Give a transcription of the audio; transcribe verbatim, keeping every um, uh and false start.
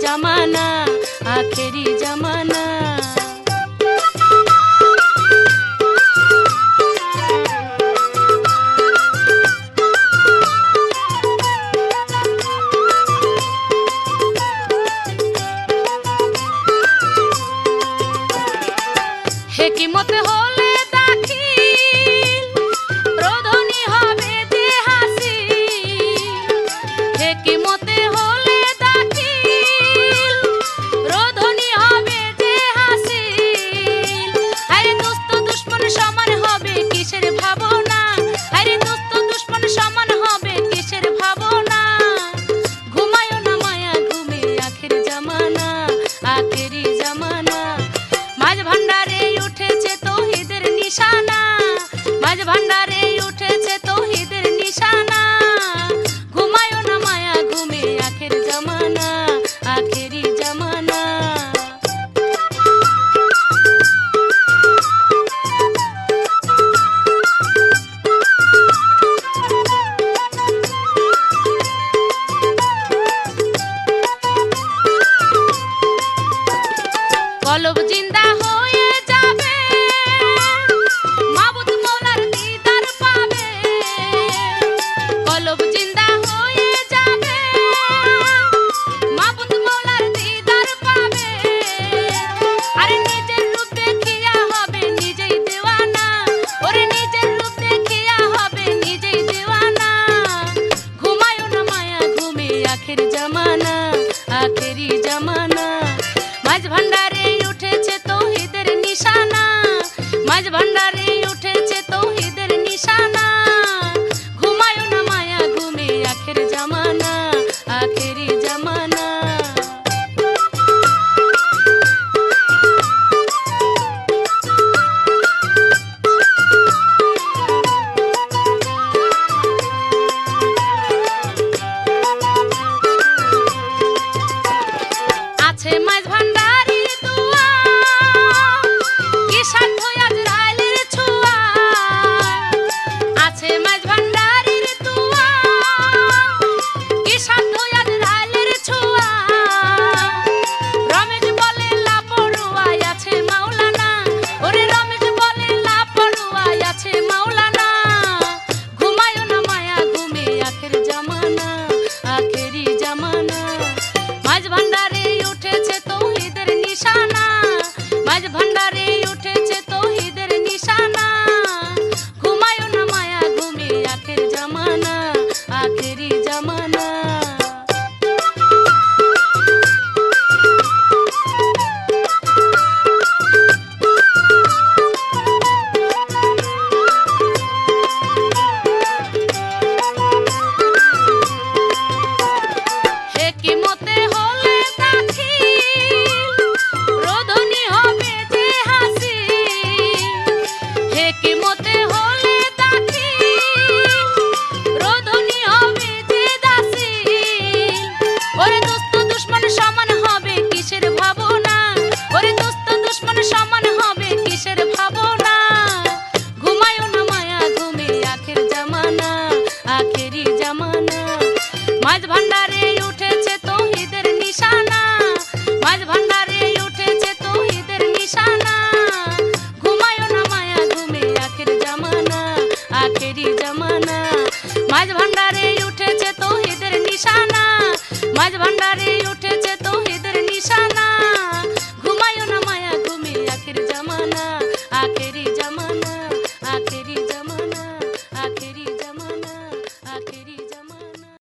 जमाना आखिरी जमाना। হেকিমত হলে দাখিল রোধনী হবে যে হাসিল। হেকিমতে হলে দাখিল রোধনী হবে যে হাসিল। আরে দোস্ত দুশমন সমান হবে কিসের ভাবনা, আরে দোস্ত দুশমন সমান হবে কিসের ভাবনা। ঘুমায়ো না মায়া ঘুমে আখের জামানা আখেরি জামানা। মাঝ ভান্ডারে উঠেছে তৌহিদের নিশানা, মাঝ ভান্ডারে উঠেছে তৌহিদের নিশানা। ঘুমায়ো না মায়া ঘুমে আখের জামানা আখেরি জামানা। কলব জিন্দা হয়ে যাবে মাবুদ মৌলার দিদার পাবে। কলব জিন্দা হয়ে যাবে মাবুদ মৌলার দিদার পাবে। আরে নিজের রূপ দেখিয়া হবে নিজেই দেওয়ানা, ওরে নিজের রূপ দেখিয়া হবে নিজেই দেওয়ানা। ঘুমায়ো না মায়া ঘুমে আখের জামানা আখেরি জামানা। মাঝ ভান্ডারে উঠেছে তৌহিদের নিশানা, মাঝ ভান্ডারে উঠেছে তৌহিদের নিশানা। ঘুমায়ো না মায়া ঘুমে আখের জামানা আখেরি জামানা। আছে মাঝ ভান্ডারি দুয়া কি সাধ্য আজরাইলের ছোঁয়া। আছে মাঝ ভান্ডারির দুয়া কি সাধ্য আজরাইলের ছোঁয়া। রমেশ বলে লাপরোয়াই আছে মাওলানা, ওরে রমেশ বলে লাপরোয়াই আছে মাওলানা। ঘুমায়ো না মায়া ঘুমে আখের জামানা আখেরি জামানা। মাঝ ভান্ডারে উঠেছে তৌহিদের নিশানা, মাঝ ভান্ডারে উঠেছে তৌহিদের নিশানা। ঘুমায়ো না মায়া ঘুমে আখের জামানা আখেরি জামানা। হেকিমতে হলে দাখিল রোধনী হবে যে হাসিল। হেকিমতে হলে দাখিল রোধনী হবে যে দাসিল। ওরে দোস্ত দুশমন সমান হবে কিসের ভাবনা, ওরে দোস্ত দুশমন সমান হবে কিসের ভাবনা। ঘুমায়ো না মায়া ঘুমে আখের জামানা আখেরি জামানা। মাঝ ভান্ডারে উঠেছে তৌহিদের নিশানা, মাঝ ভান্ডারে উঠেছে তৌহিদের নিশানা। ঘুমায়ো না মায়া ঘুমে আখের জামানা আখেরি জামানা। মাঝ ভান্ডারে উঠেছে তৌহিদের নিশানা, মাঝ ভান্ডারে উঠেছে